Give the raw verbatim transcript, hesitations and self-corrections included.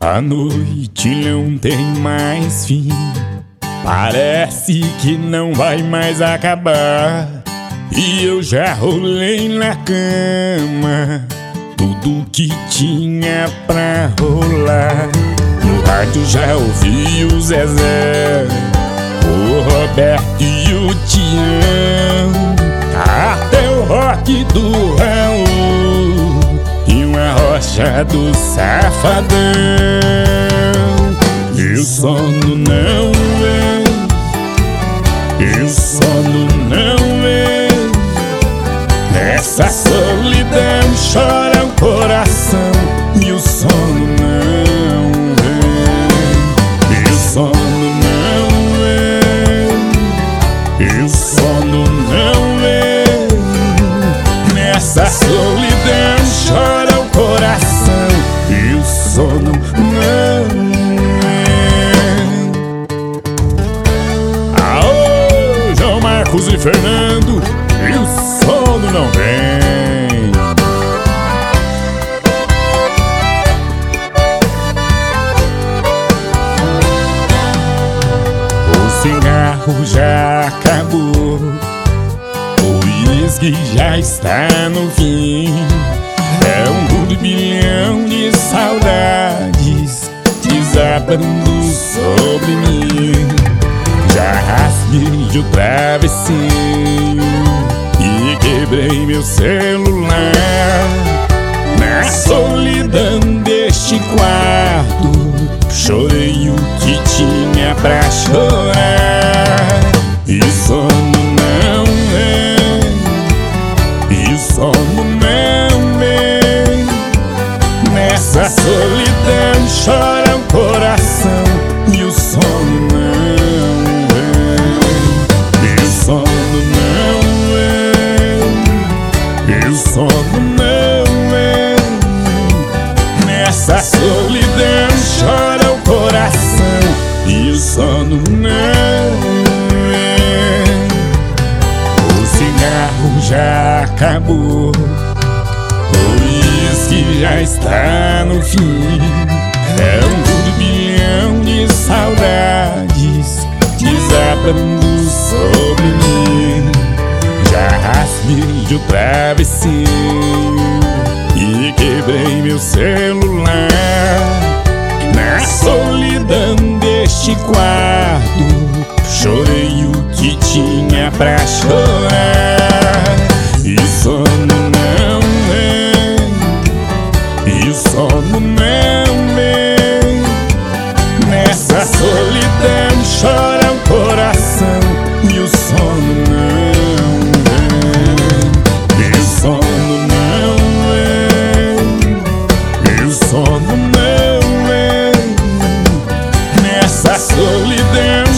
A noite não tem mais fim, parece que não vai mais acabar. E eu já rolei na cama tudo que tinha pra rolar. No rádio já ouvi o Zezé, o Roberto e o Tião, até o rock do Raul e uma rocha do Safadão. E o sono não vem, e o sono não vem. Nessa solidão chora o coração e o sono não vem. E o sono não vem, e o sono não vem. Nessa solidão chora o coração e o sono não vem. Aô, João Marcos e Fernando, e o sono não vem. O cigarro já acabou, o uísque já está no fim. É um turbilhão de saudades desabando sobre mim. Já rasguei o travesseiro e quebrei meu celular. Na solidão deste quarto chorei o que tinha pra chorar. E o sono não vem, e o sono não vem. Nessa solidão chora o coração e o sono não vem. E o sono não vem, e o sono não vem. Nessa solidão chora o coração e o sono não vem. O cigarro já acabou, o uísque já está no fim. É um turbilhão de saudades desabando sobre mim. Já rasguei o travesseiro e quebrei meu celular. Na solidão deste quarto chorei o que tinha pra chorar. E o sono não vem, e o sono não vem. Nessa solidão chora o coração e o sono não vem. E o sono não vem, e o sono não vem. Nessa solidão